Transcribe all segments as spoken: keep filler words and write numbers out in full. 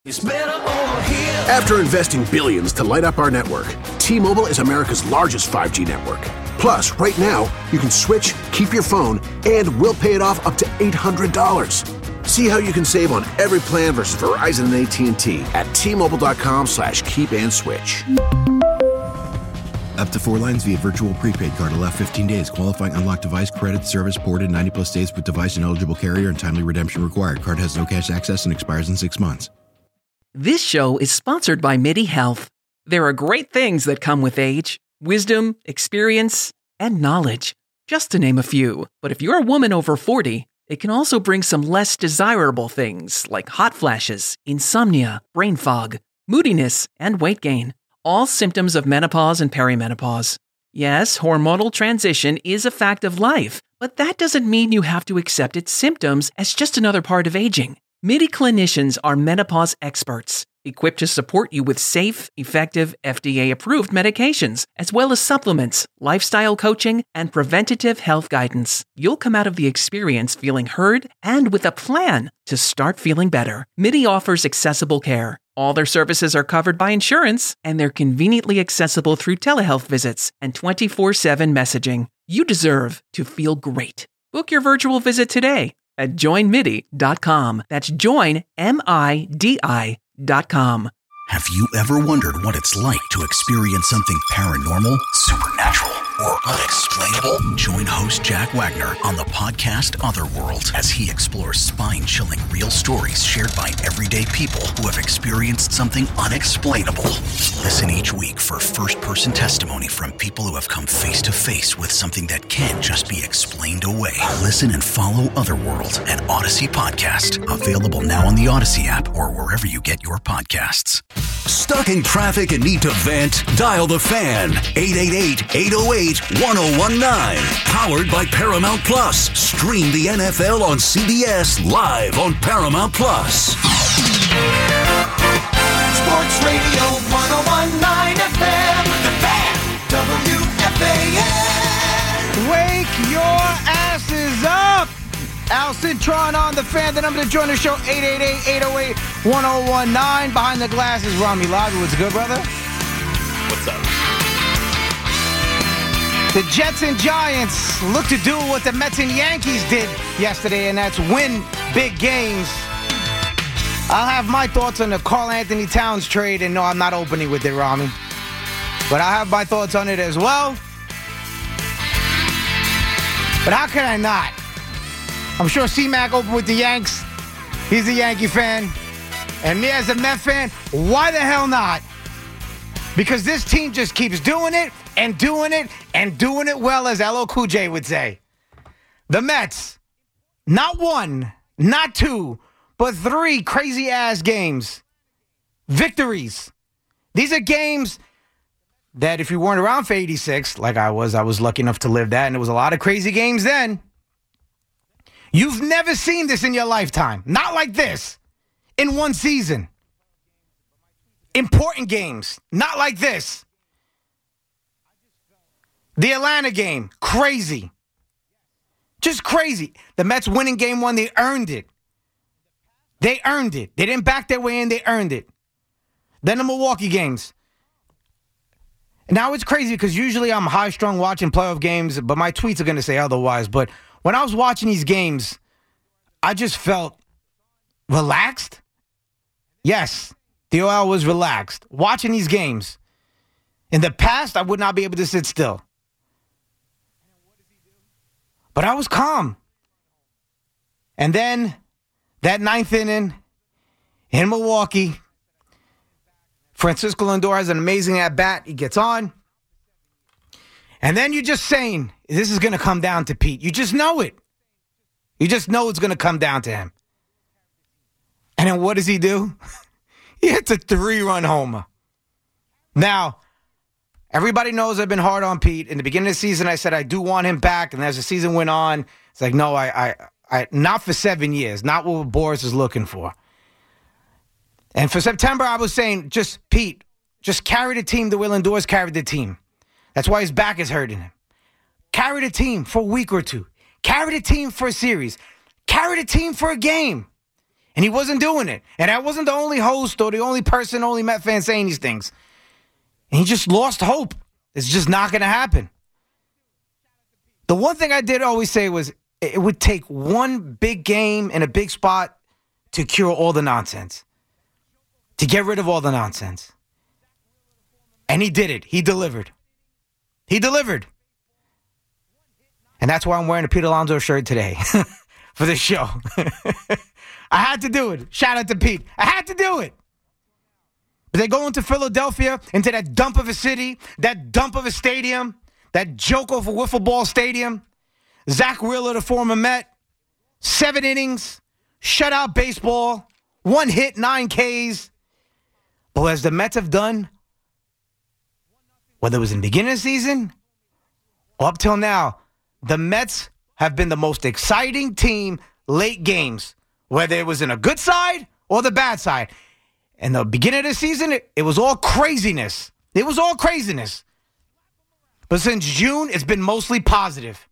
It's better over here. After investing billions to light up our network, T-Mobile is America's largest five G network. Plus, right now, you can switch, keep your phone, and we'll pay it off up to eight hundred dollars. See how you can save on every plan versus Verizon and A T and T at T-Mobile.com slash keep and switch. Up to four lines via virtual prepaid card. Allow fifteen days. Qualifying unlocked device credit service ported ninety plus days with device and eligible carrier and timely redemption required. Card has no cash access and expires in six months. This show is sponsored by MIDI Health. There are great things that come with age. Wisdom, experience, and knowledge. Just to name a few. But if you're a woman over forty, it can also bring some less desirable things like hot flashes, insomnia, brain fog, moodiness, and weight gain. All symptoms of menopause and perimenopause. Yes, hormonal transition is a fact of life, but that doesn't mean you have to accept its symptoms as just another part of aging. MIDI clinicians are menopause experts, equipped to support you with safe, effective, F D A-approved medications, as well as supplements, lifestyle coaching, and preventative health guidance. You'll come out of the experience feeling heard and with a plan to start feeling better. MIDI offers accessible care. All their services are covered by insurance, and they're conveniently accessible through telehealth visits and twenty-four seven messaging. You deserve to feel great. Book your virtual visit today at join midi dot com. That's join, M I D I dot com. Have you ever wondered what it's like to experience something paranormal, supernatural, or unexplainable? Join host Jack Wagner on the podcast Otherworld as he explores spine-chilling real stories shared by everyday people who have experienced something unexplainable. Listen each week for first-person testimony from people who have come face-to-face with something that can't just be explained away. Listen and follow Otherworld, an Odyssey podcast. Available now on the Odyssey app or wherever you get your podcasts. Stuck in traffic and need to vent? Dial the Fan. eight eight eight, eight oh eight, one oh one nine. Powered by Paramount Plus. Stream the N F L on C B S live on Paramount Plus. Sports Radio one oh one nine F M. The Fan. W F A N. Wake your asses up. Al Cintron on the Fan. The number to join the show, eight eight eight, eight oh eight, one oh one nine. Behind the glasses, Rami Lavi. What's good, brother? What's up? The Jets and Giants look to do what the Mets and Yankees did yesterday, and that's win big games. I'll have my thoughts on the Karl Anthony Towns trade, and no, I'm not opening with it, Rami. But I have my thoughts on it as well. But how can I not? I'm sure C-Mac opened with the Yanks. He's a Yankee fan. And me as a Met fan, why the hell not? Because this team just keeps doing it and doing it and doing it well, as L L Cool J would say. The Mets, not one, not two, but three crazy-ass games. Victories. These are games that if you weren't around for eighty-six, like I was, I was lucky enough to live that, and there was a lot of crazy games then. You've never seen this in your lifetime. Not like this. In one season. Important games. Not like this. The Atlanta game. Crazy. Just crazy. The Mets winning game one, they earned it. They earned it. They didn't back their way in. They earned it. Then the Milwaukee games. Now it's crazy because usually I'm high-strung watching playoff games, but my tweets are going to say otherwise. But when I was watching these games, I just felt relaxed. Yes, the O L was relaxed. Watching these games. In the past, I would not be able to sit still. But I was calm. And then that ninth inning in Milwaukee, Francisco Lindor has an amazing at-bat. He gets on. And then you're just saying, this is going to come down to Pete. You just know it. You just know it's going to come down to him. And then what does he do? He hits a three-run homer. Now, everybody knows I've been hard on Pete. In the beginning of the season, I said I do want him back. And as the season went on, it's like, no, I, I, I not for seven years. Not what Boris is looking for. And for September, I was saying, just Pete, just carry the team the way Lindor's carried the team. That's why his back is hurting him. Carry the team for a week or two. Carry the team for a series. Carry the team for a game. And he wasn't doing it. And I wasn't the only host or the only person, only Met fan saying these things. And he just lost hope. It's just not going to happen. The one thing I did always say was it would take one big game in a big spot to cure all the nonsense, to get rid of all the nonsense. And he did it. He delivered. He delivered. And that's why I'm wearing a Pete Alonso shirt today for this show. I had to do it. Shout out to Pete. I had to do it. But they go into Philadelphia, into that dump of a city, that dump of a stadium, that joke of a wiffle ball stadium. Zach Wheeler, the former Met, seven innings, shutout baseball, one hit, nine Ks. But as the Mets have done, whether it was in the beginning of the season or up till now, the Mets have been the most exciting team late games, whether it was in a good side or the bad side. In the beginning of the season, it, it was all craziness. It was all craziness. But since June, it's been mostly positive.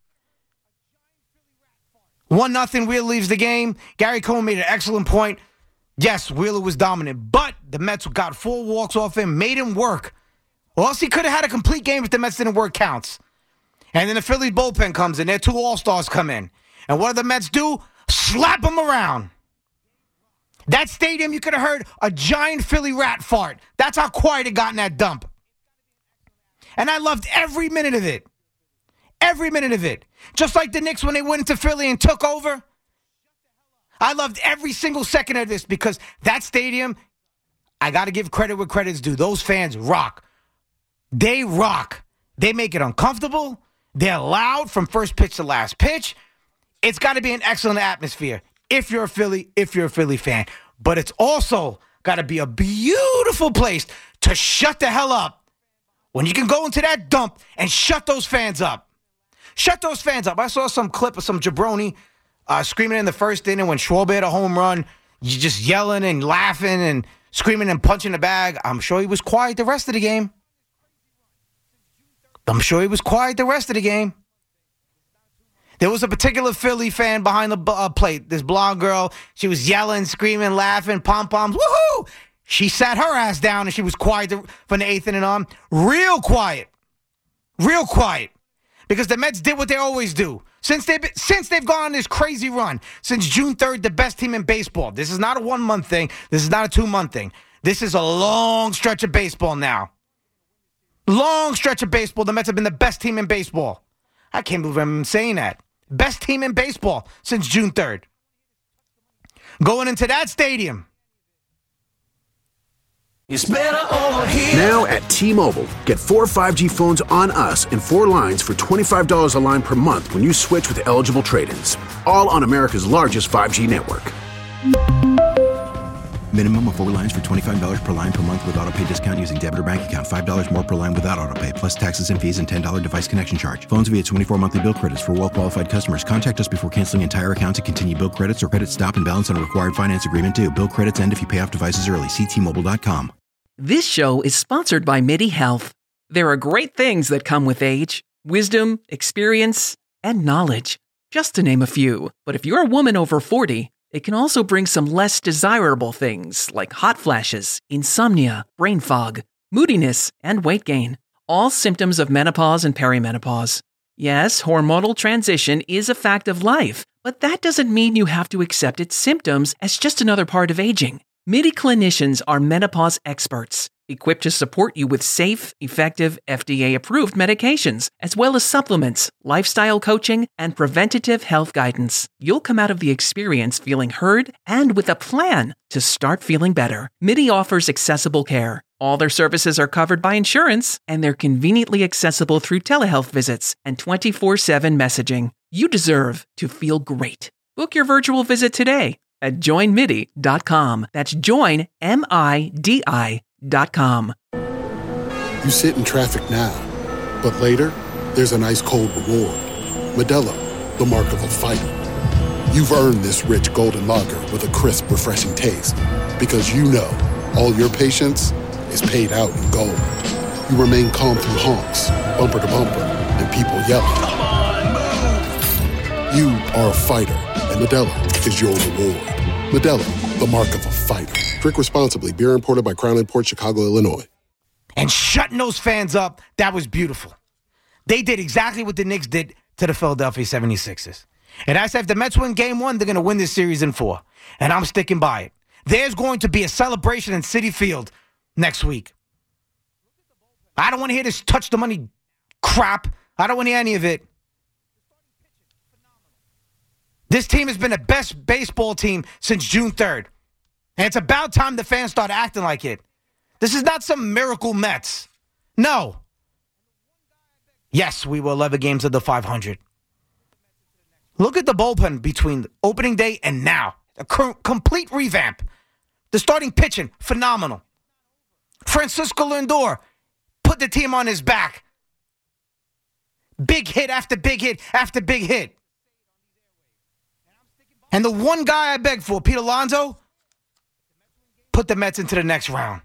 One nothing, Wheeler leaves the game. Gary Cohen made an excellent point. Yes, Wheeler was dominant, but the Mets got four walks off him, made him work. Or else he could have had a complete game if the Mets didn't work counts. And then the Phillies bullpen comes in. Their two all-stars come in. And what do the Mets do? Slap them around. That stadium, you could have heard a giant Philly rat fart. That's how quiet it got in that dump. And I loved every minute of it. Every minute of it. Just like the Knicks when they went into Philly and took over. I loved every single second of this because that stadium, I got to give credit where credit's due. Those fans rock. They rock. They make it uncomfortable. They're loud from first pitch to last pitch. It's got to be an excellent atmosphere if you're a Philly, if you're a Philly fan. But it's also got to be a beautiful place to shut the hell up when you can go into that dump and shut those fans up. Shut those fans up. I saw some clip of some jabroni uh, screaming in the first inning when Schwarber had a home run. You just yelling and laughing and screaming and punching the bag. I'm sure he was quiet the rest of the game. I'm sure he was quiet the rest of the game. There was a particular Philly fan behind the uh, plate. This blonde girl, she was yelling, screaming, laughing, pom-poms, woohoo! She sat her ass down and she was quiet from the eighth inning on. Real quiet. Real quiet. Because the Mets did what they always do. Since they've, been, since they've gone on this crazy run, since June third, the best team in baseball. This is not a one-month thing. This is not a two-month thing. This is a long stretch of baseball now. Long stretch of baseball. The Mets have been the best team in baseball. I can't believe I'm saying that. Best team in baseball since June third. Going into that stadium. It's better over here. Now at T-Mobile, get four five G phones on us and four lines for twenty-five dollars a line per month when you switch with eligible trade-ins. All on America's largest five G network. Minimum of four lines for twenty-five dollars per line per month with autopay discount using debit or bank account. five dollars more per line without autopay, plus taxes and fees and ten dollars device connection charge. Phones via twenty-four monthly bill credits for well-qualified customers. Contact us before canceling entire account to continue bill credits or credit stop and balance on a required finance agreement due. Bill credits end if you pay off devices early. See T Mobile dot com. This show is sponsored by MIDI Health. There are great things that come with age. Wisdom, experience, and knowledge. Just to name a few. But if you're a woman over forty, it can also bring some less desirable things like hot flashes, insomnia, brain fog, moodiness, and weight gain. All symptoms of menopause and perimenopause. Yes, hormonal transition is a fact of life, but that doesn't mean you have to accept its symptoms as just another part of aging. MIDI clinicians are menopause experts, equipped to support you with safe, effective, F D A-approved medications, as well as supplements, lifestyle coaching, and preventative health guidance. You'll come out of the experience feeling heard and with a plan to start feeling better. MIDI offers accessible care. All their services are covered by insurance, and they're conveniently accessible through telehealth visits and twenty-four seven messaging. You deserve to feel great. Book your virtual visit today at join midi dot com. That's join, M I D I dot com. You sit in traffic now, but later, there's an ice cold reward. Modelo, the mark of a fighter. You've earned this rich golden lager with a crisp, refreshing taste. Because you know, all your patience is paid out in gold. You remain calm through honks, bumper to bumper, and people yelling. Come on, move. You are a fighter, and Modelo is your reward. Modelo, the mark of a fighter. Drink responsibly. Beer imported by Crown Imports, Chicago, Illinois. And shutting those fans up, that was beautiful. They did exactly what the Knicks did to the Philadelphia seventy-sixers. And I said if the Mets win game one, they're going to win this series in four. And I'm sticking by it. There's going to be a celebration in Citi Field next week. I don't want to hear this touch the money crap. I don't want to hear any of it. This team has been the best baseball team since June third. And it's about time the fans start acting like it. This is not some miracle Mets. No. Yes, we will eleven games of the five hundred. Look at the bullpen between opening day and now. A co- complete revamp. The starting pitching, phenomenal. Francisco Lindor put the team on his back. Big hit after big hit after big hit. And the one guy I begged for, Pete Alonso, put the Mets into the next round.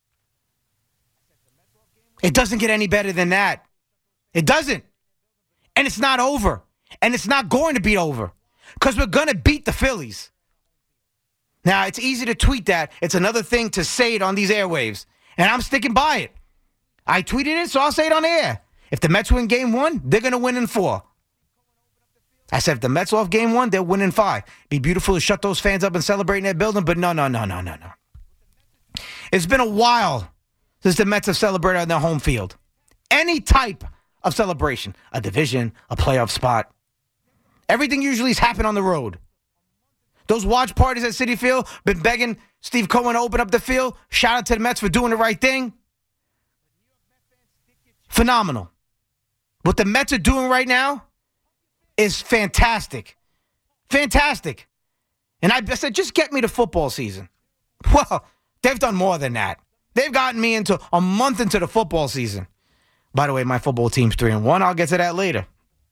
It doesn't get any better than that. It doesn't. And it's not over. And it's not going to be over. Because we're going to beat the Phillies. Now, it's easy to tweet that. It's another thing to say it on these airwaves. And I'm sticking by it. I tweeted it, so I'll say it on air. If the Mets win game one, they're going to win in four. I said if the Mets off game one, they'll win in five. Be beautiful to shut those fans up and celebrate in their building, but no, no, no, no, no, no. It's been a while since the Mets have celebrated on their home field. Any type of celebration, a division, a playoff spot. Everything usually has happened on the road. Those watch parties at Citi Field, been begging Steve Cohen to open up the field. Shout out to the Mets for doing the right thing. Phenomenal. What the Mets are doing right now is fantastic. Fantastic. And I said, just get me to football season. Well, they've done more than that. They've gotten me into a month into the football season. By the way, my football team's three and one. I'll get to that later.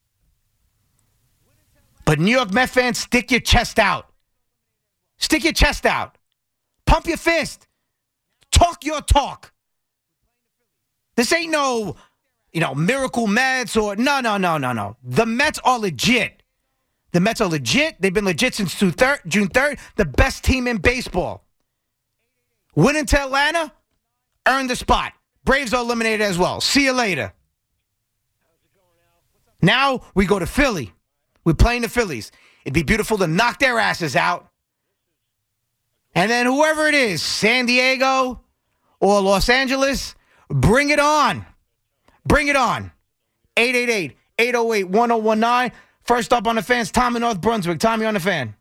But New York Mets fans, stick your chest out. Stick your chest out. Pump your fist. Talk your talk. This ain't no, you know, miracle Mets or no, no, no, no, no. The Mets are legit. The Mets are legit. They've been legit since June third. The best team in baseball. Winning to Atlanta, earn the spot. Braves are eliminated as well. See you later. Now we go to Philly. We're playing the Phillies. It'd be beautiful to knock their asses out. And then whoever it is, San Diego or Los Angeles, bring it on. Bring it on. eight eight eight, eight oh eight, one oh one nine. First up on the fans, Tom in North Brunswick. Tommy on the fan.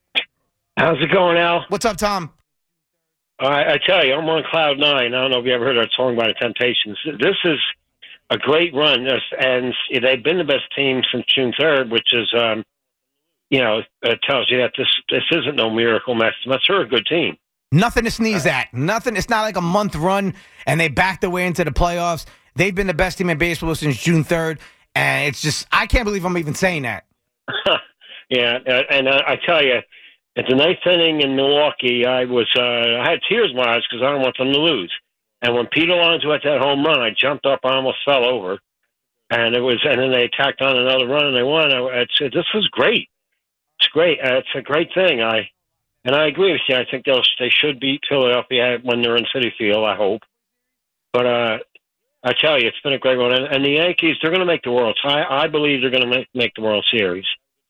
How's it going, Al? What's up, Tom? I, I tell you, I'm on cloud nine. I don't know if you ever heard that song by the Temptations. This is a great run, and they've been the best team since June third, which is, um, you know, it tells you that this this isn't no miracle Mets. The Mets are a good team. Nothing to sneeze at. Nothing. It's not like a month run, and they backed their way into the playoffs. They've been the best team in baseball since June third, and it's just, I can't believe I'm even saying that. Yeah, and I tell you, at the ninth inning in Milwaukee, I was uh, I had tears in my eyes because I don't want them to lose. And when Pete Alonso had that home run, I jumped up, I almost fell over, and it was, and then they tacked on another run and they won. I, I said, "This was great. It's great. Uh, it's a great thing." I and I agree with you. I think they'll they should beat Philadelphia when they're in Citi Field. I hope, but uh, I tell you, it's been a great one. And, and the Yankees, they're going to make the World. I I believe they're going to make make the World Series.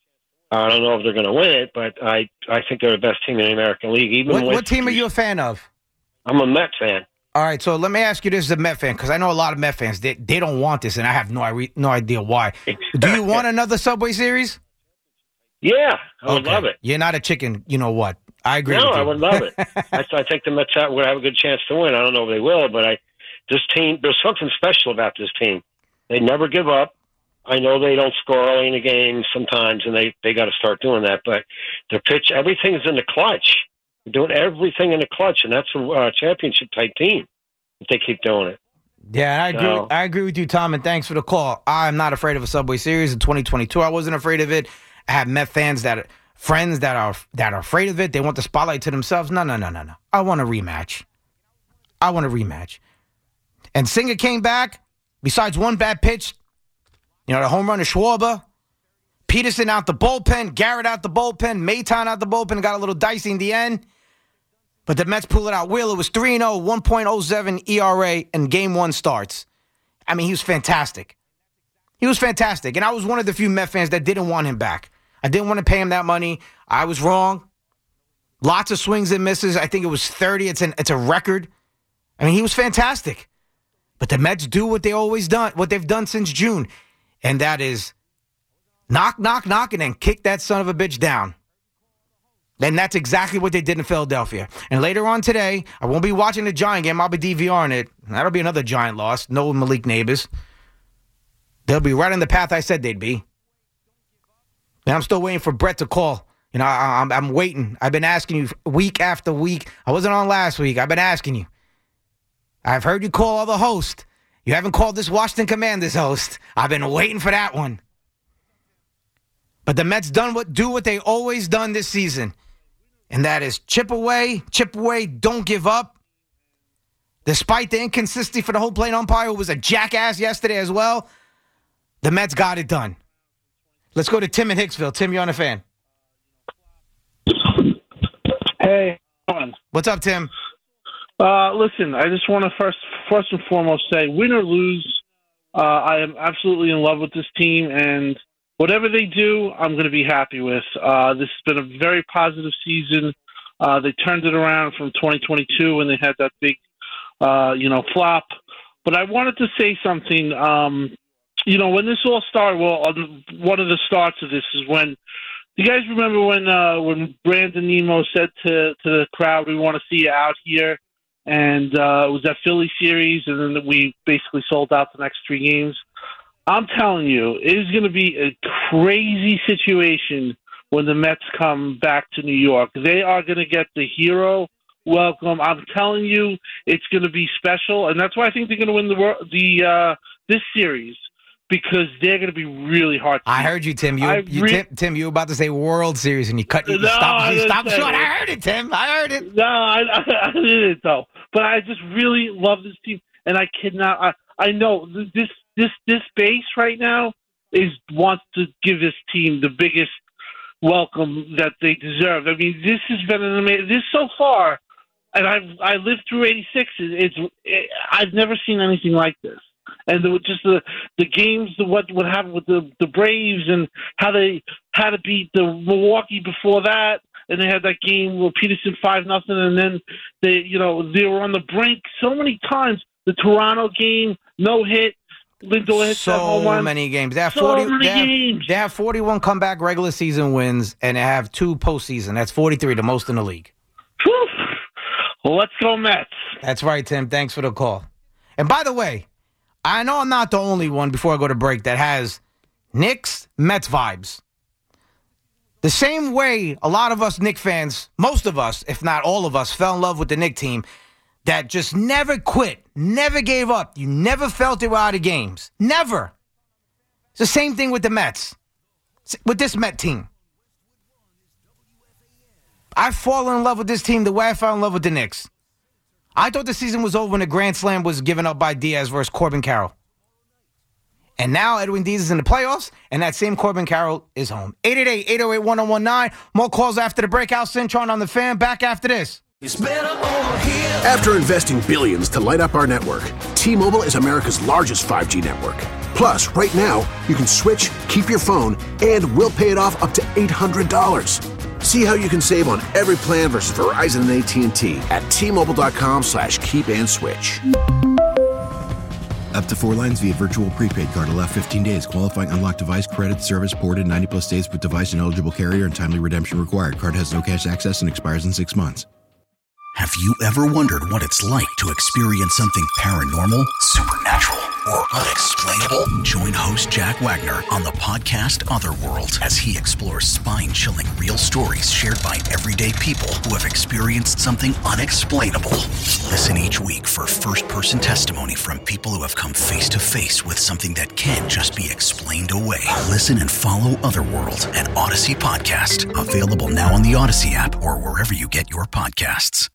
I don't know if they're going to win it, but I, I think they're the best team in the American League. Even what, with, what team are you a fan of? I'm a Met fan. All right, so let me ask you this as a Met fan, because I know a lot of Met fans, they, they don't want this, and I have no, no idea why. Do you want another Subway Series? Yeah, I would okay. love it. You're not a chicken, you know what. I agree no, with you. I would love it. I, I think the Mets would have a good chance to win. I don't know if they will, but I, this team, there's something special about this team. They never give up. I know they don't score early in the game sometimes, and they, they got to start doing that. But their pitch, everything's in the clutch. They're doing everything in the clutch, and that's a uh, championship-type team if they keep doing it. Yeah, I agree. So, I agree with you, Tom, and thanks for the call. I'm not afraid of a Subway Series in twenty twenty-two. I wasn't afraid of it. I have Met fans that friends that are that are afraid of it. They want the spotlight to themselves. No, no, no, no, no. I want a rematch. I want a rematch. And Singer came back. Besides one bad pitch. You know, the home run to Schwarber, Peterson out the bullpen, Garrett out the bullpen, Maton out the bullpen, got a little dicey in the end. But the Mets pull it out. Wheeler was three and oh, one point oh seven E R A, and game one starts. I mean, he was fantastic. He was fantastic. And I was one of the few Met fans that didn't want him back. I didn't want to pay him that money. I was wrong. Lots of swings and misses. I think it was thirty. It's an it's a record. I mean, he was fantastic. But the Mets do what they always done, what they've done since June, and that is knock, knock, knock, and then kick that son of a bitch down. And that's exactly what they did in Philadelphia. And later on today, I won't be watching the Giant game. I'll be DVRing it. That'll be another Giant loss. No Malik Neighbors. They'll be right on the path I said they'd be. And I'm still waiting for Brett to call. You know, I, I'm, I'm waiting. I've been asking you week after week. I wasn't on last week. I've been asking you. I've heard you call all the host. You haven't called this Washington Commanders host. I've been waiting for that one. But the Mets done what do what they always done this season. And that is chip away, chip away, don't give up. Despite the inconsistency for the whole plate umpire, who was a jackass yesterday as well, the Mets got it done. Let's go to Tim in Hicksville. Tim, you're on the fan. Hey. What's up, Tim? Uh, listen, I just want to first, first and foremost say, win or lose, uh, I am absolutely in love with this team, and whatever they do, I'm going to be happy with. Uh, this has been a very positive season. Uh, they turned it around from twenty twenty-two when they had that big, uh, you know, flop. But I wanted to say something. Um, you know, when this all started, well, one of the starts of this is when, you guys remember when uh, when Brandon Nemo said to, to the crowd, we want to see you out here? And uh, it was that Philly series, and then we basically sold out the next three games. I'm telling you, it is going to be a crazy situation when the Mets come back to New York. They are going to get the hero welcome. I'm telling you, it's going to be special, and that's why I think they're going to win the the uh, this series, because they're going to be really hard to I heard you, Tim. You, you re- Tim, Tim, you were about to say World Series, and you cut. You no, stopped, you stopped short. It. I heard it, Tim. I heard it. No, I, I, I didn't though. But I just really love this team, and I cannot. I, I know this this this base right now is wants to give this team the biggest welcome that they deserve. I mean, this has been an amazing. This so far, and I've I lived through eighty-six. It's it, I've never seen anything like this. And the, just the the games, the what what happened with the the Braves, and how they had to beat the Milwaukee before that. And they had that game where Peterson five nothing, and then they, you know, they were on the brink so many times. The Toronto game, no hit, Lindor hit that home run. So many games. They have so forty. many They have, games. they have forty-one comeback regular season wins, and they have two postseason. That's forty-three, the most in the league. Whew. Well, let's go Mets. That's right, Tim. Thanks for the call. And by the way, I know I'm not the only one. Before I go to break, that has Knicks Mets vibes. The same way a lot of us Knicks fans, most of us, if not all of us, fell in love with the Knicks team, that just never quit, never gave up. You never felt they were out of games. Never. It's the same thing with the Mets, with this Met team. I've fallen in love with this team the way I fell in love with the Knicks. I thought the season was over when the Grand Slam was given up by Diaz versus Corbin Carroll. And now Edwin Diaz is in the playoffs, and that same Corbin Carroll is home. eight eight eight, eight oh eight, one oh one nine. More calls after the breakout. Cintron on the Fan. Back after this. It's better over here. After investing billions to light up our network, T-Mobile is America's largest five G network. Plus, right now, you can switch, keep your phone, and we'll pay it off up to eight hundred dollars. See how you can save on every plan versus Verizon and A T and T at T-Mobile.com slash keep and switch. Up to four lines via virtual prepaid card. Allow fifteen days. Qualifying unlocked device credit service ported ninety plus days with device and eligible carrier and timely redemption required. Card has no cash access and expires in six months. Have you ever wondered what it's like to experience something paranormal, supernatural, or unexplainable? Join host Jack Wagner on the podcast Otherworld as he explores spine-chilling real stories shared by everyday people who have experienced something unexplainable. Listen each week for first-person testimony from people who have come face-to-face with something that can't just be explained away. Listen and follow Otherworld, an Odyssey podcast. Available now on the Odyssey app or wherever you get your podcasts.